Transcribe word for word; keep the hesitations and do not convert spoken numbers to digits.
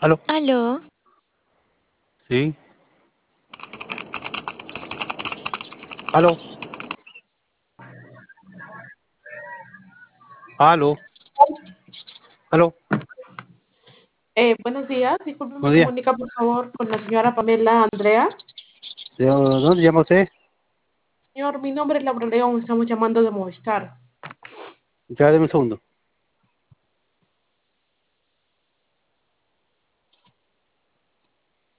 Aló, Aló, sí, aló, aló, aló, eh, buenos días. Disculpe, me buenos días. comunica por favor con la señora Pamela Andrea. ¿De dónde llama usted? Señor, mi nombre es Laura León, estamos llamando de Movistar. Ya, deme un segundo.